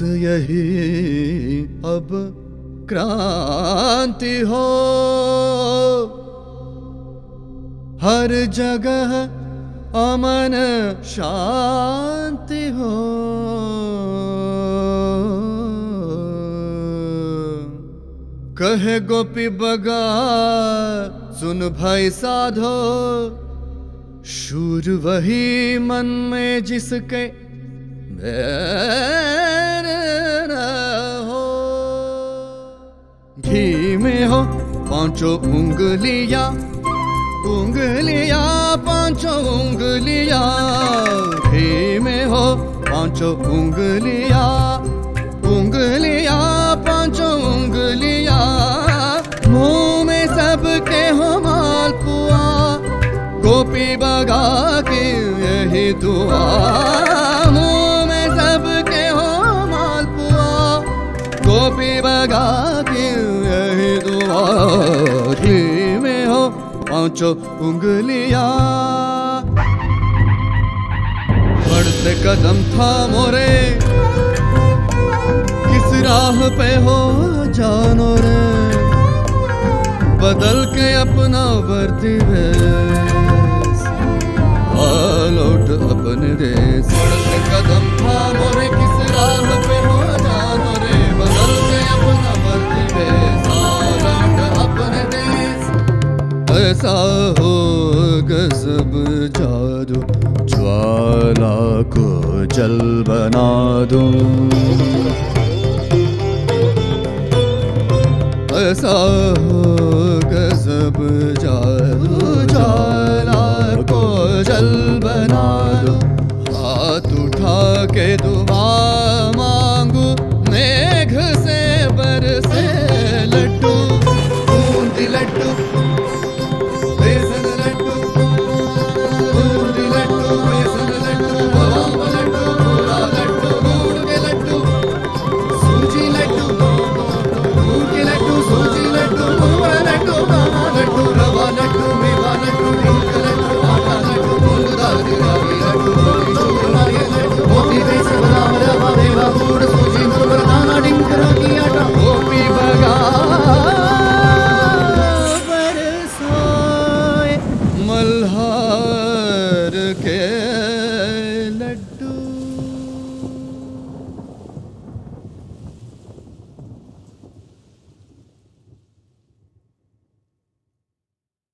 यही अब क्रांति हो, हर जगह अमन शांति हो। कहे गोपी बगा सुन भाई साधो, शूर वही मन में जिसके बैर न हो। घी में हो पांचों उंगलियां, उंगलियां पांचों उंगलियां। घी में हो पांचों उंगलियां, उंगलियां पांचों उंगलियां। मुंह में सबके हो मालपुआ, गोपी बगा की यही दुआ। मुंह में सबके हो मालपुआ, गोपी बगा की यही दुआ। घी में हो पांचों उंगलियां, बढ़ते कदम था मोरे, किस राह पे हो जानो रे। बदल के अपना वर्दी वेश, लौट अपने देश। बढ़ते कदम था मोरे, किस राह पे हो जानो रे। बदल के अपना वर्दी वेश, लौट अपने देश। ऐसा हो गजब जादू, ज्वाला को जल बना दूं। ऐसा हो